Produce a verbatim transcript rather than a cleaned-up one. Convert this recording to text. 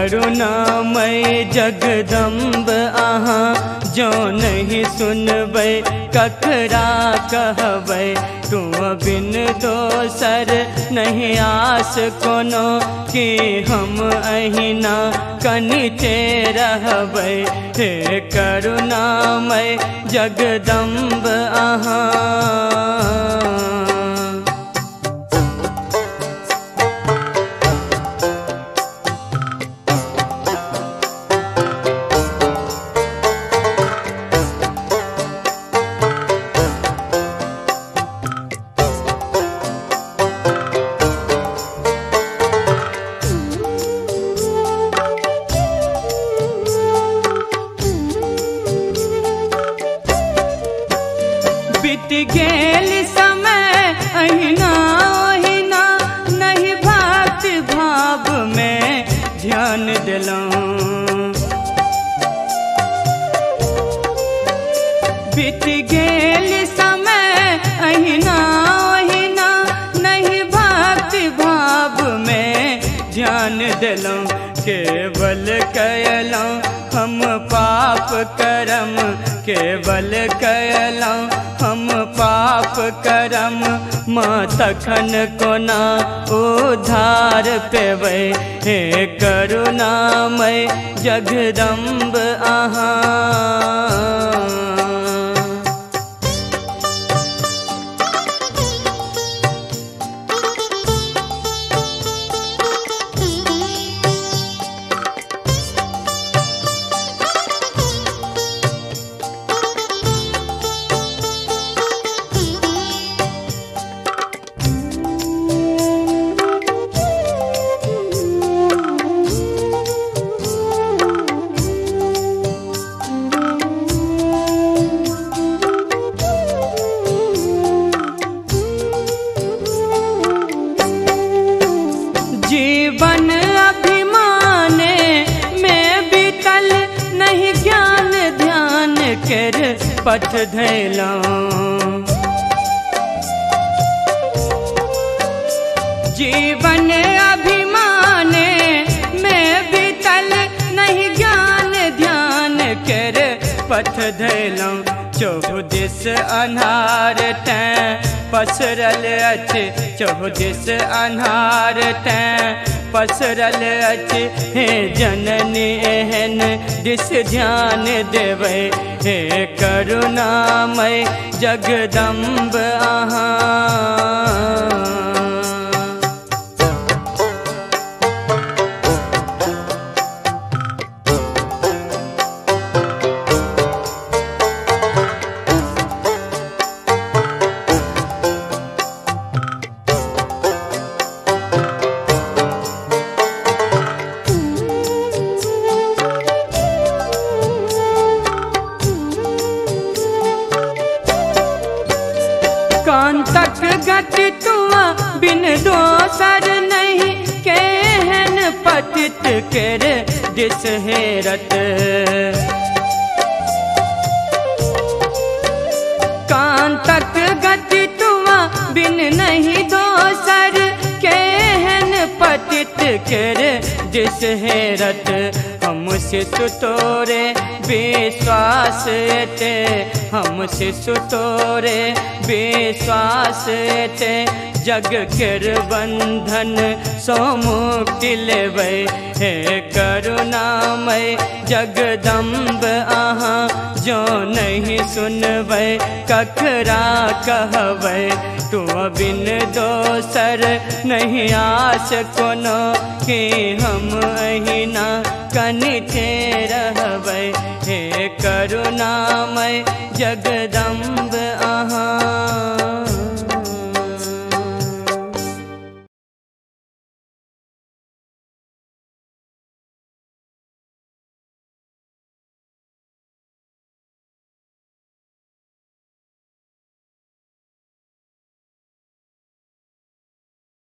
करुणामय जगदम्ब अहाँ जो नहीं सुनबै ककरा कहबै। तू बिन दोसर नहीं आस कोनो कि हम अहिना कनिते रहबै। हे करुणामय जगदम्ब अहाँ। बीत गेल समय अहिना ओहिना नहीं भक्ति भाव में ध्यान दिलौं। बीत गेल समय अहिना ओहिना नहीं भक्ति भाव में ध्यान दिलौं। केवल कयलौं हम पाप करम, केवल कयलौं हम पाप करम। माँ तखन कोना उद्धार पेबै। हे करुणामय जगदम्ब अहाँ। जीवन अभिमाने में बीतल नहीं ज्ञान ध्यान केर पथ धैलौं। जीवन अभिमाने में बीतल नहीं ज्ञान ध्यान केर पथ धैलौं। चौदिस अन्हार तैं पसरल अछि, चौदिस अन्हार तैं पसरल अछि। हे जननी एहन दिस ध्यान देबै। हे करुणामय जगदम्ब अहाँ। कांतक गति तुआ बिन दोसर नहीं, केहन पतित केर दिस हेरत। कांतक गति तुआ बिन नहीं दोसर, केहन पतित केर दिस हेरत। हम शिशु तोरे विश्वास एते, हम शिशु तोरे विश्वास एते। जग केर बंधन सो मुक्ति लेबै। हे करुणामय जगदम्ब अहाँ जो नहीं सुनबै ककरा कहबै। तू बिन दोसर नहीं आस कोनो कि हम अहिना कनिते रहबै। हे करुणामय जगदम्ब